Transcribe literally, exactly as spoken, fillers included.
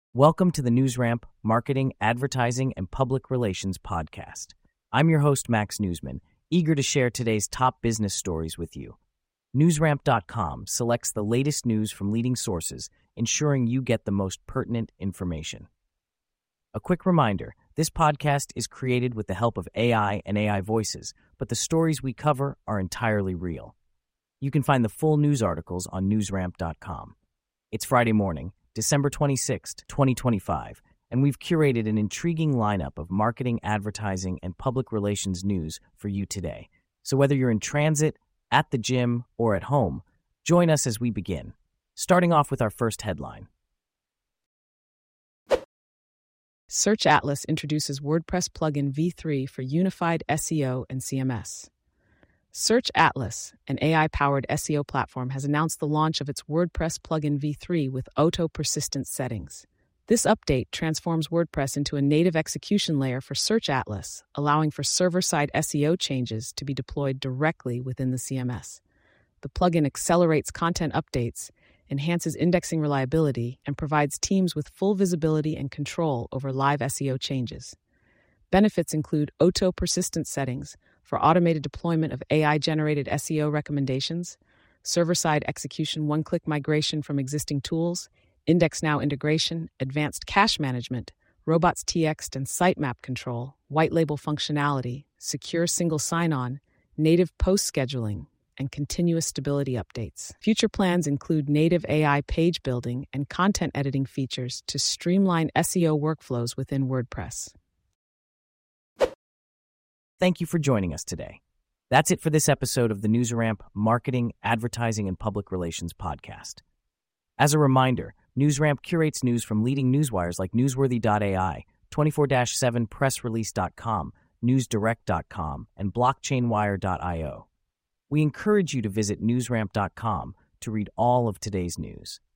Welcome to the NewsRamp Marketing, Advertising, and Public Relations podcast. I'm your host, Max Newsman, eager to share today's top business stories with you. Newsramp dot com selects the latest news from leading sources, ensuring you get the most pertinent information. A quick reminder, this podcast is created with the help of A I and A I voices, but the stories we cover are entirely real. You can find the full news articles on Newsramp dot com. It's Friday morning, December twenty-sixth, twenty twenty-five, and we've curated an intriguing lineup of marketing, advertising, and public relations news for you today. So whether you're in transit, at the gym, or at home, join us as we begin. Starting off with our first headline. Search Atlas introduces WordPress plugin V three for unified S E O and C M S. Search Atlas, an A I-powered S E O platform, has announced the launch of its WordPress plugin V three with auto-persistent settings. This update transforms WordPress into a native execution layer for Search Atlas, allowing for server-side S E O changes to be deployed directly within the C M S. The plugin accelerates content updates, enhances indexing reliability, and provides teams with full visibility and control over live S E O changes. Benefits include auto-persistent settings for automated deployment of A I-generated S E O recommendations, server-side execution one-click migration from existing tools, IndexNow integration, advanced cache management, robots T X and sitemap control, white-label functionality, secure single sign-on, native post scheduling, and continuous stability updates. Future plans include native A I page building and content editing features to streamline S E O workflows within WordPress. Thank you for joining us today. That's it for this episode of the NewsRamp Marketing, Advertising, and Public Relations podcast. As a reminder, NewsRamp curates news from leading newswires like Newsworthy dot A I, twenty-four seven press release dot com, newsdirect dot com, and blockchainwire dot io. We encourage you to visit newsramp dot com to read all of today's news.